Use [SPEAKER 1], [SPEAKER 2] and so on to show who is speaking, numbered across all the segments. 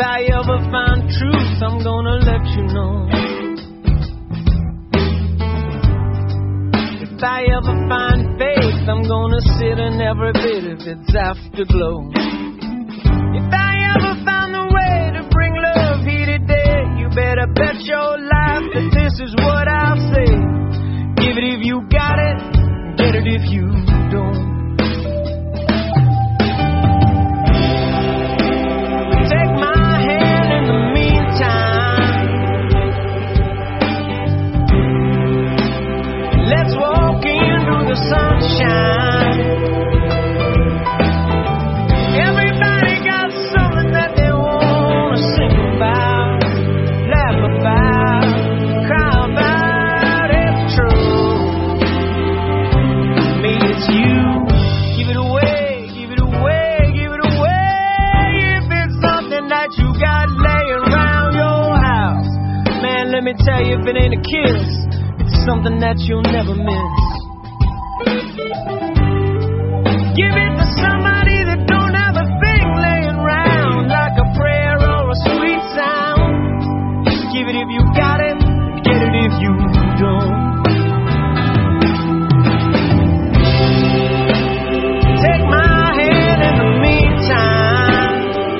[SPEAKER 1] I ever find truth, I'm gonna let you know. If I ever find faith, I'm gonna sit in every bit of its afterglow. If I ever find the way to bring love here today, you better bet your life that this is what I'll say. Give it if you got it, get it if you don't. Take my hand in the meantime. Let's walk into the sunshine. Everybody got something that they wanna sing about, laugh about, cry about. It's true. Me, it's you. Give it away, give it away, give it away. If it's something that you got laying around your house, man, let me tell you, if it ain't a kiss, it's something that you'll never miss. Give it to somebody that don't have a thing laying around, like a prayer or a sweet sound. Give it if you got it, get it if you don't. Take my hand in the meantime.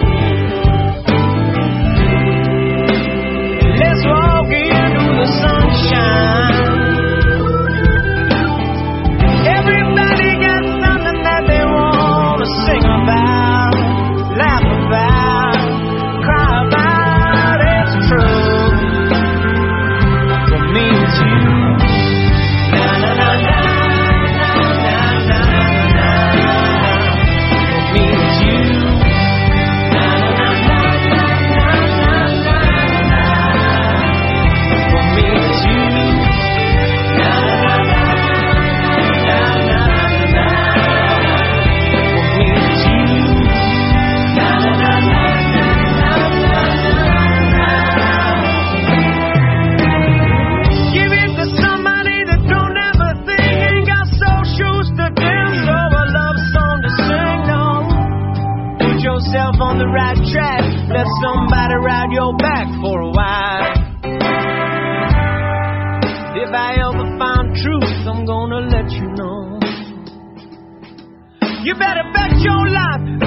[SPEAKER 1] Let's walk into the sunshine. Everybody got something that they wanna sing about, laugh about, cry about. It's true. For me, it's you. Na na na na na na na na. For me, it's you. Na na na na na na na na. For me, it's you. Na na na na na na na. For me, it's you. Na na na na na na na. Give it to somebody that don't have a thing, ain't got soul shoes to dance, or a love song to sing. No, put yourself on the right track. Let somebody ride your back for a while. If I ever find truth, I'm gonna let you know. You better bet your life